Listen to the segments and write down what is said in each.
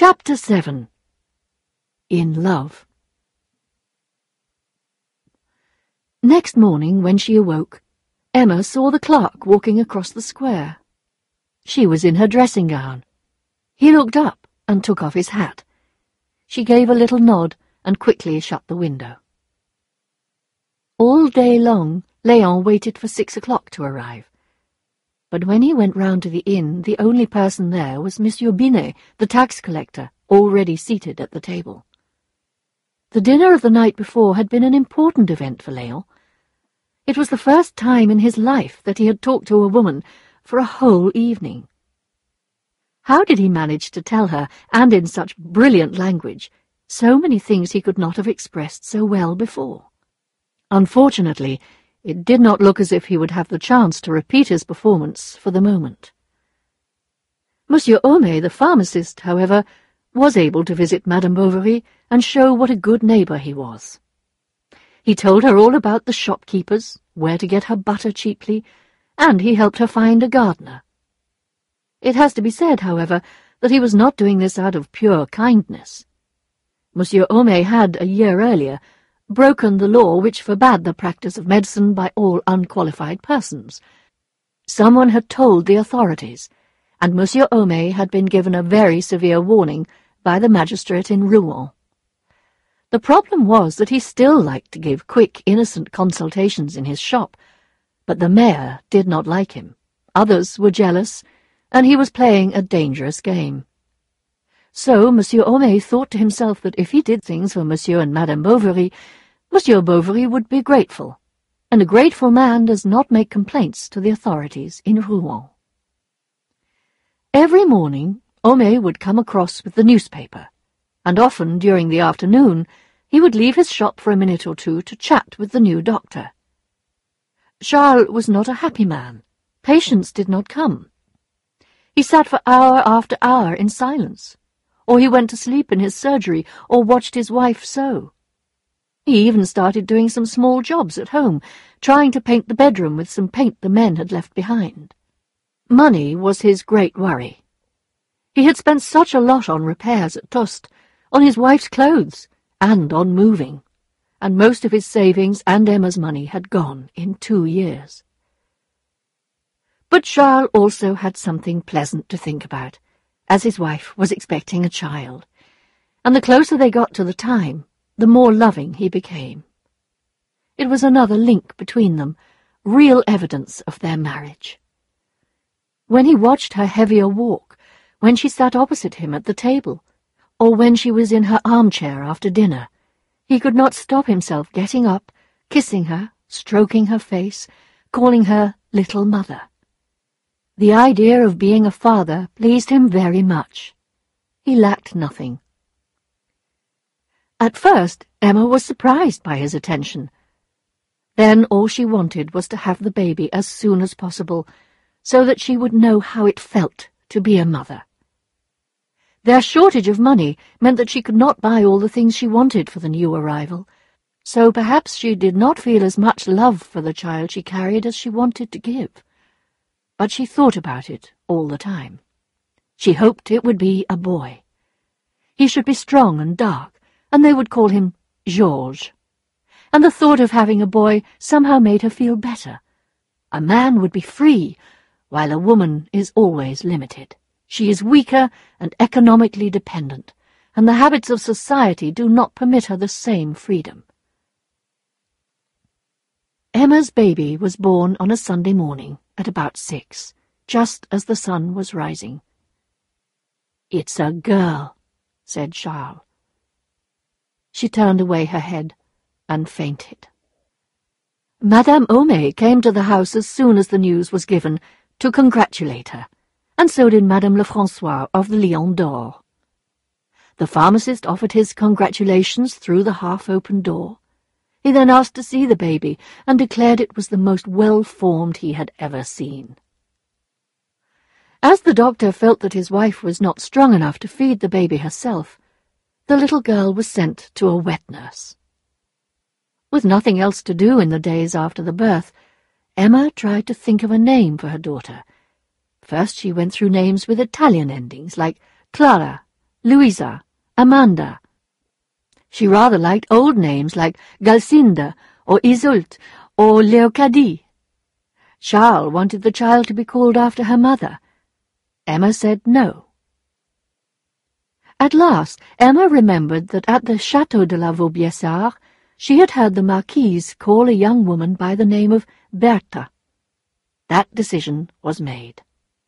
Chapter 7. In Love. Next morning, when she awoke, Emma saw the clerk walking across the square. She was in her dressing gown. He looked up and took off his hat. She gave a little nod and quickly shut the window. All day long, Léon waited for 6 o'clock to arrive. But when he went round to the inn, the only person there was Monsieur Binet, the tax collector, already seated at the table. The dinner of the night before had been an important event for Léon. It was the first time in his life that he had talked to a woman for a whole evening. How did he manage to tell her, and in such brilliant language, so many things he could not have expressed so well before? Unfortunately, it did not look as if he would have the chance to repeat his performance for the moment. Monsieur Homais, the pharmacist, however, was able to visit Madame Bovary and show what a good neighbour he was. He told her all about the shopkeepers, where to get her butter cheaply, and he helped her find a gardener. It has to be said, however, that he was not doing this out of pure kindness. Monsieur Homais had, a year earlier, broken the law which forbade the practice of medicine by all unqualified persons. Someone had told the authorities, and Monsieur Homais had been given a very severe warning by the magistrate in Rouen. The problem was that he still liked to give quick, innocent consultations in his shop, but the mayor did not like him. Others were jealous, and he was playing a dangerous game. So Monsieur Homais thought to himself that if he did things for Monsieur and Madame Bovary, Monsieur Bovary would be grateful, and a grateful man does not make complaints to the authorities in Rouen. Every morning, Homais would come across with the newspaper, and often during the afternoon he would leave his shop for a minute or two to chat with the new doctor. Charles was not a happy man. Patients did not come. He sat for hour after hour in silence, or he went to sleep in his surgery, or watched his wife sew. He even started doing some small jobs at home, trying to paint the bedroom with some paint the men had left behind. Money was his great worry. He had spent such a lot on repairs at Tostes, on his wife's clothes, and on moving, and most of his savings and Emma's money had gone in 2 years. But Charles also had something pleasant to think about, as his wife was expecting a child, and the closer they got to the time, the more loving he became. It was another link between them, real evidence of their marriage. When he watched her heavier walk, when she sat opposite him at the table, or when she was in her armchair after dinner, he could not stop himself getting up, kissing her, stroking her face, calling her little mother. The idea of being a father pleased him very much. He lacked nothing. At first, Emma was surprised by his attention. Then all she wanted was to have the baby as soon as possible, so that she would know how it felt to be a mother. Their shortage of money meant that she could not buy all the things she wanted for the new arrival, so perhaps she did not feel as much love for the child she carried as she wanted to give. But she thought about it all the time. She hoped it would be a boy. He should be strong and dark, and they would call him Georges. And the thought of having a boy somehow made her feel better. A man would be free, while a woman is always limited. She is weaker and economically dependent, and the habits of society do not permit her the same freedom. Emma's baby was born on a Sunday morning at about 6, just as the sun was rising. "It's a girl," said Charles. She turned away her head and fainted. Madame Homais came to the house as soon as the news was given to congratulate her, and so did Madame Lefrançois of the Lion d'Or. The pharmacist offered his congratulations through the half-open door. He then asked to see the baby, and declared it was the most well-formed he had ever seen. As the doctor felt that his wife was not strong enough to feed the baby herself, the little girl was sent to a wet nurse. With nothing else to do in the days after the birth, Emma tried to think of a name for her daughter. First she went through names with Italian endings, like Clara, Louisa, Amanda. She rather liked old names like Galcinda or Iseult or Leocadie. Charles wanted the child to be called after her mother. Emma said no. At last, Emma remembered that at the Château de la Vaubyessard she had heard the Marquise call a young woman by the name of Bertha. That decision was made.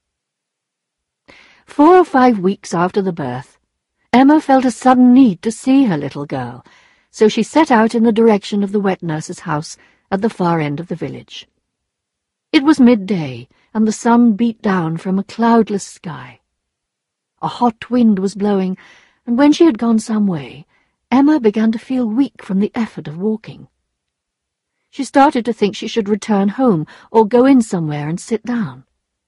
4 or 5 weeks after the birth, Emma felt a sudden need to see her little girl, so she set out in the direction of the wet nurse's house at the far end of the village. It was midday, and the sun beat down from a cloudless sky. A hot wind was blowing, and when she had gone some way, Emma began to feel weak from the effort of walking. She started to think she should return home or go in somewhere and sit down.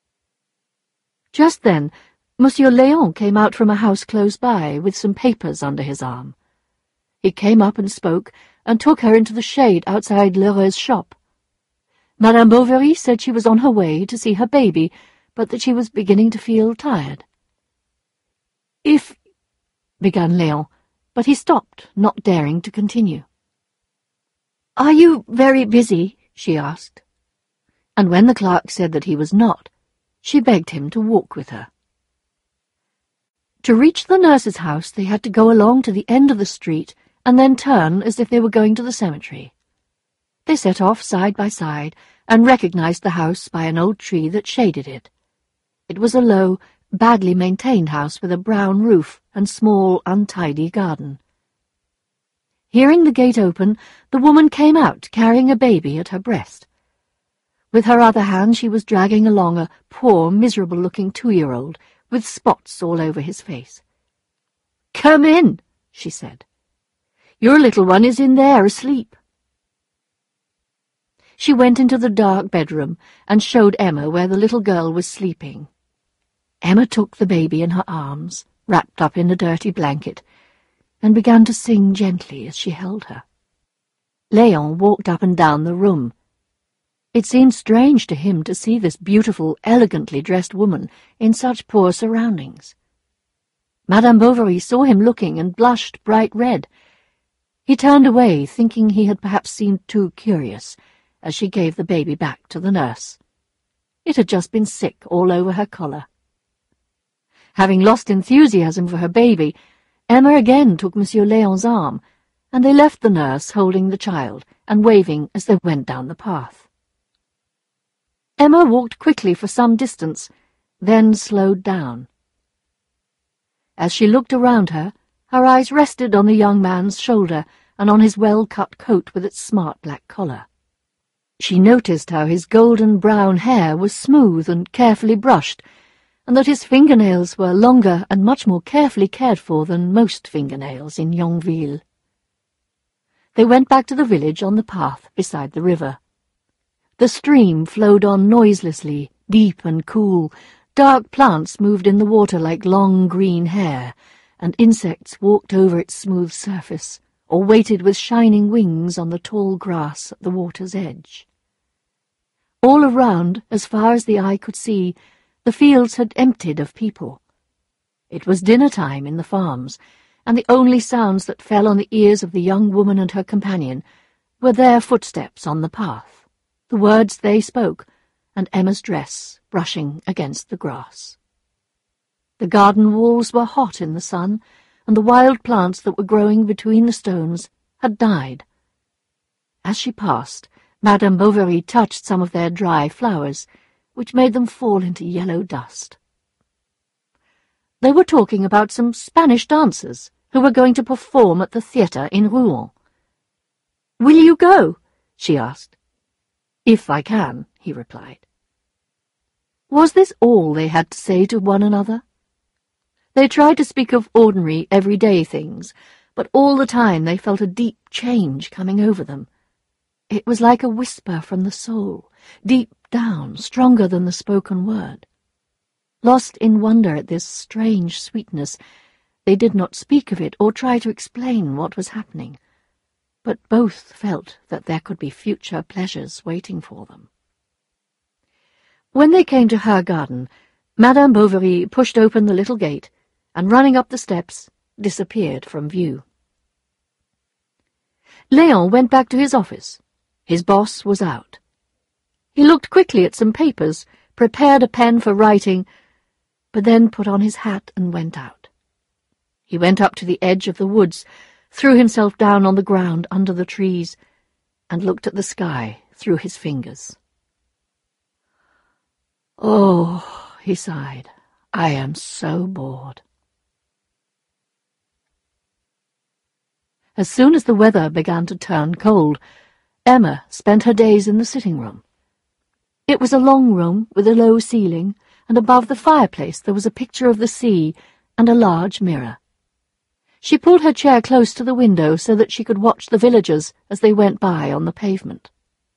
Just then, Monsieur Léon came out from a house close by with some papers under his arm. He came up and spoke, and took her into the shade outside Lheureux's shop. Madame Bovary said she was on her way to see her baby, but that she was beginning to feel tired. "If—" began Léon, but he stopped, not daring to continue. "Are you very busy?" she asked. And when the clerk said that he was not, she begged him to walk with her. To reach the nurse's house they had to go along to the end of the street and then turn as if they were going to the cemetery. They set off side by side and recognized the house by an old tree that shaded it. It was a low, badly maintained house with a brown roof and small, untidy garden. Hearing the gate open, the woman came out carrying a baby at her breast. With her other hand she was dragging along a poor, miserable-looking 2-year-old with spots all over his face. "Come in," she said. "Your little one is in there asleep." She went into the dark bedroom and showed Emma where the little girl was sleeping. Emma took the baby in her arms, wrapped up in a dirty blanket, and began to sing gently as she held her. Léon walked up and down the room. It seemed strange to him to see this beautiful, elegantly dressed woman in such poor surroundings. Madame Bovary saw him looking and blushed bright red. He turned away, thinking he had perhaps seemed too curious, as she gave the baby back to the nurse. It had just been sick all over her collar. Having lost enthusiasm for her baby, Emma again took Monsieur Léon's arm, and they left the nurse holding the child and waving as they went down the path. Emma walked quickly for some distance, then slowed down. As she looked around her, her eyes rested on the young man's shoulder and on his well-cut coat with its smart black collar. She noticed how his golden-brown hair was smooth and carefully brushed, and that his fingernails were longer and much more carefully cared for than most fingernails in Yonville. They went back to the village on the path beside the river. The stream flowed on noiselessly, deep and cool. Dark plants moved in the water like long green hair, and insects walked over its smooth surface, or waited with shining wings on the tall grass at the water's edge. All around, as far as the eye could see, the fields had emptied of people. It was dinner-time in the farms, and the only sounds that fell on the ears of the young woman and her companion were their footsteps on the path, the words they spoke, and Emma's dress brushing against the grass. The garden walls were hot in the sun, and the wild plants that were growing between the stones had died. As she passed, Madame Bovary touched some of their dry flowers, which made them fall into yellow dust. They were talking about some Spanish dancers who were going to perform at the theatre in Rouen. "Will you go?" she asked. "If I can," he replied. Was this all they had to say to one another? They tried to speak of ordinary, everyday things, but all the time they felt a deep change coming over them. It was like a whisper from the soul, deep down, stronger than the spoken word. Lost in wonder at this strange sweetness, they did not speak of it or try to explain what was happening, but both felt that there could be future pleasures waiting for them. When they came to her garden, Madame Bovary pushed open the little gate, and running up the steps, disappeared from view. Léon went back to his office. His boss was out. He looked quickly at some papers, prepared a pen for writing, but then put on his hat and went out. He went up to the edge of the woods, threw himself down on the ground under the trees, and looked at the sky through his fingers. "Oh," he sighed, "I am so bored." As soon as the weather began to turn cold, Emma spent her days in the sitting room. It was a long room with a low ceiling, and above the fireplace there was a picture of the sea and a large mirror. She pulled her chair close to the window so that she could watch the villagers as they went by on the pavement.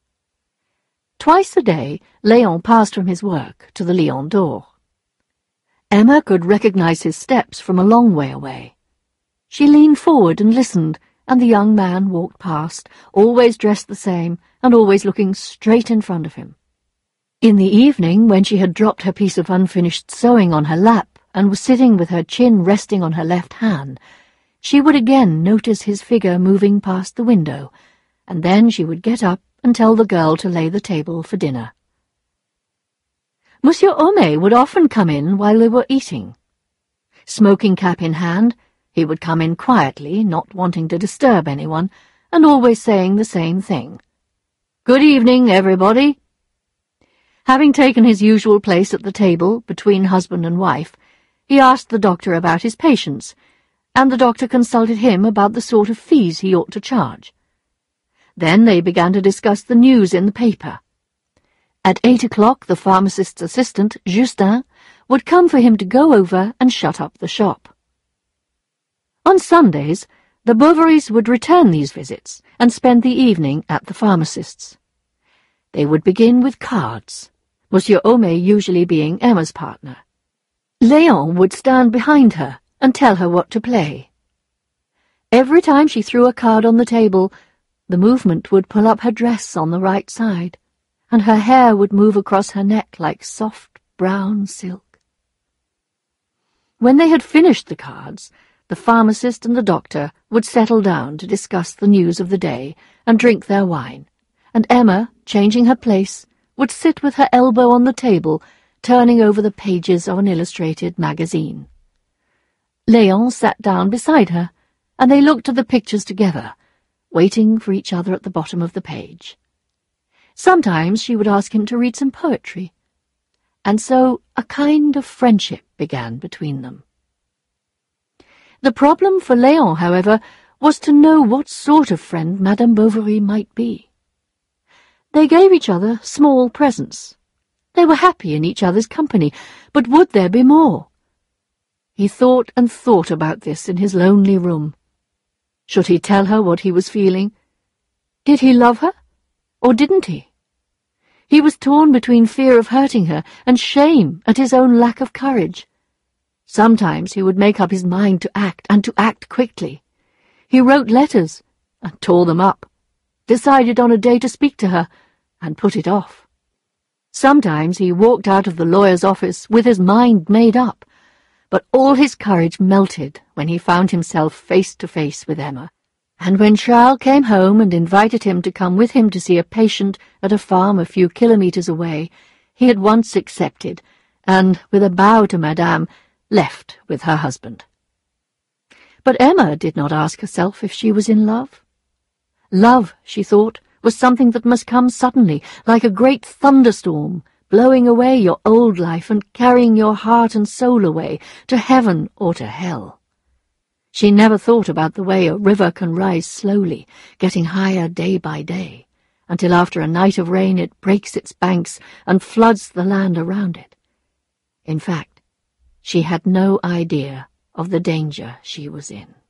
Twice a day, Léon passed from his work to the Lion d'Or. Emma could recognize his steps from a long way away. She leaned forward and listened, and the young man walked past, always dressed the same, and always looking straight in front of him. In the evening, when she had dropped her piece of unfinished sewing on her lap and was sitting with her chin resting on her left hand, she would again notice his figure moving past the window, and then she would get up and tell the girl to lay the table for dinner. Monsieur Homais would often come in while they were eating. Smoking cap in hand, he would come in quietly, not wanting to disturb anyone, and always saying the same thing. "Good evening, everybody." Having taken his usual place at the table between husband and wife, he asked the doctor about his patients, and the doctor consulted him about the sort of fees he ought to charge. Then they began to discuss the news in the paper. At 8 o'clock the pharmacist's assistant, Justin, would come for him to go over and shut up the shop. On Sundays, the Bovarys would return these visits and spend the evening at the pharmacist's. They would begin with cards, Monsieur Homais usually being Emma's partner. Léon would stand behind her and tell her what to play. Every time she threw a card on the table, the movement would pull up her dress on the right side, and her hair would move across her neck like soft brown silk. When they had finished the cards, the pharmacist and the doctor would settle down to discuss the news of the day and drink their wine, and Emma, changing her place, would sit with her elbow on the table, turning over the pages of an illustrated magazine. Léon sat down beside her, and they looked at the pictures together, waiting for each other at the bottom of the page. Sometimes she would ask him to read some poetry, and so a kind of friendship began between them. The problem for Léon, however, was to know what sort of friend Madame Bovary might be. They gave each other small presents. They were happy in each other's company, but would there be more? He thought and thought about this in his lonely room. Should he tell her what he was feeling? Did he love her, or didn't he? He was torn between fear of hurting her and shame at his own lack of courage. Sometimes he would make up his mind to act, and to act quickly. He wrote letters and tore them up, decided on a day to speak to her, and put it off. Sometimes he walked out of the lawyer's office with his mind made up, but all his courage melted when he found himself face to face with Emma, and when Charles came home and invited him to come with him to see a patient at a farm a few kilometers away, he at once accepted, and, with a bow to Madame, left with her husband. But Emma did not ask herself if she was in love. Love, she thought, was something that must come suddenly, like a great thunderstorm, blowing away your old life and carrying your heart and soul away to heaven or to hell. She never thought about the way a river can rise slowly, getting higher day by day, until after a night of rain it breaks its banks and floods the land around it. In fact, she had no idea of the danger she was in.